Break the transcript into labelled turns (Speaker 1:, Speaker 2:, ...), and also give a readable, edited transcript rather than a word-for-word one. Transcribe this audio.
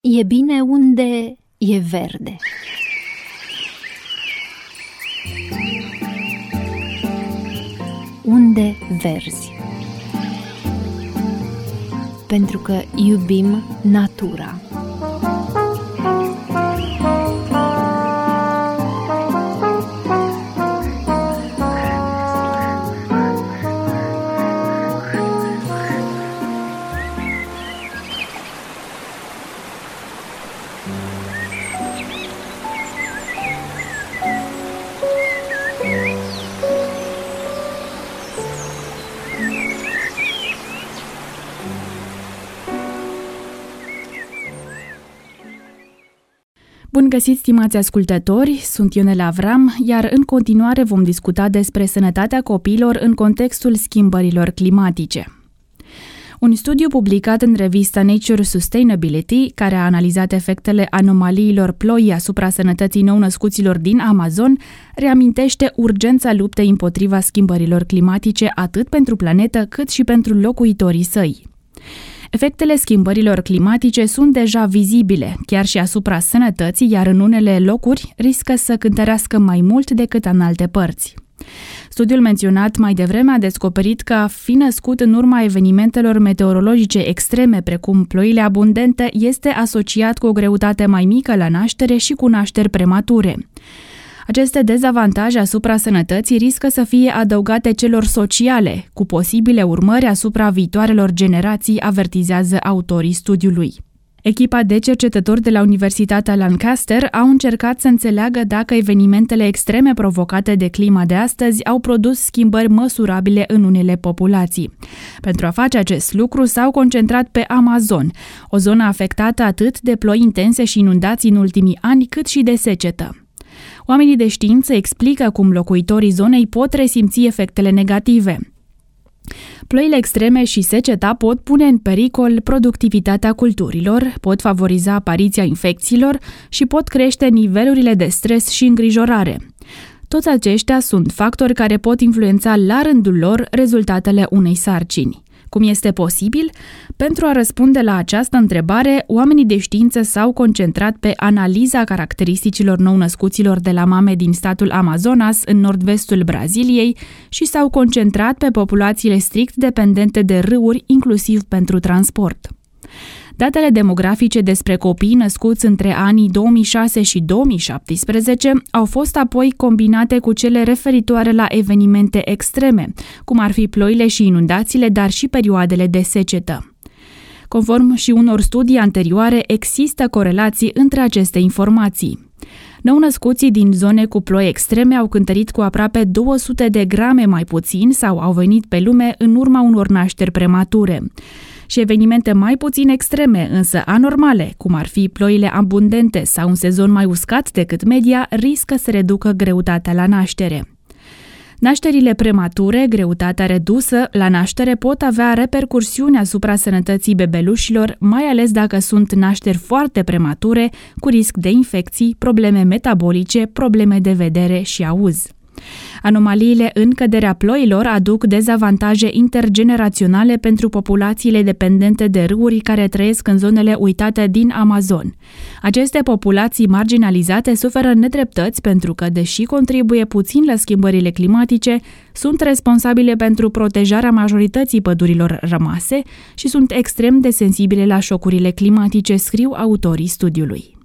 Speaker 1: E bine unde e verde. Unde verzi. Pentru că iubim natura.
Speaker 2: Bun găsit, stimați ascultători, sunt Ionela Avram, iar în continuare vom discuta despre sănătatea copiilor în contextul schimbărilor climatice. Un studiu publicat în revista Nature Sustainability, care a analizat efectele anomaliilor ploii asupra sănătății nou-născuților din Amazon, reamintește urgența luptei împotriva schimbărilor climatice atât pentru planetă cât și pentru locuitorii săi. Efectele schimbărilor climatice sunt deja vizibile, chiar și asupra sănătății, iar în unele locuri riscă să cântărească mai mult decât în alte părți. Studiul menționat mai devreme a descoperit că a fi născut în urma evenimentelor meteorologice extreme, precum ploile abundente, este asociat cu o greutate mai mică la naștere și cu nașteri premature. Aceste dezavantaje asupra sănătății riscă să fie adăugate celor sociale, cu posibile urmări asupra viitoarelor generații, avertizează autorii studiului. Echipa de cercetători de la Universitatea Lancaster au încercat să înțeleagă dacă evenimentele extreme provocate de clima de astăzi au produs schimbări măsurabile în unele populații. Pentru a face acest lucru s-au concentrat pe Amazon, o zonă afectată atât de ploi intense și inundații în ultimii ani, cât și de secetă. Oamenii de știință explică cum locuitorii zonei pot resimți efectele negative. Ploile extreme și seceta pot pune în pericol productivitatea culturilor, pot favoriza apariția infecțiilor și pot crește nivelurile de stres și îngrijorare. Toți aceștia sunt factori care pot influența la rândul lor rezultatele unei sarcini. Cum este posibil? Pentru a răspunde la această întrebare, oamenii de știință s-au concentrat pe analiza caracteristicilor nou-născuților de la mame din statul Amazonas, în nord-vestul Braziliei, și s-au concentrat pe populațiile strict dependente de râuri, inclusiv pentru transport. Datele demografice despre copii născuți între anii 2006 și 2017 au fost apoi combinate cu cele referitoare la evenimente extreme, cum ar fi ploile și inundațiile, dar și perioadele de secetă. Conform și unor studii anterioare, există corelații între aceste informații. Nou-născuții din zone cu ploi extreme au cântărit cu aproape 200 de grame mai puțin sau au venit pe lume în urma unor nașteri premature. Și evenimente mai puțin extreme, însă anormale, cum ar fi ploile abundente sau un sezon mai uscat decât media, riscă să reducă greutatea la naștere. Nașterile premature, greutatea redusă la naștere pot avea repercursiuni asupra sănătății bebelușilor, mai ales dacă sunt nașteri foarte premature, cu risc de infecții, probleme metabolice, probleme de vedere și auz. Anomaliile în căderea ploilor aduc dezavantaje intergeneraționale pentru populațiile dependente de râuri care trăiesc în zonele uitate din Amazon. Aceste populații marginalizate suferă nedreptăți pentru că, deși contribuie puțin la schimbările climatice, sunt responsabile pentru protejarea majorității pădurilor rămase și sunt extrem de sensibile la șocurile climatice, scriu autorii studiului.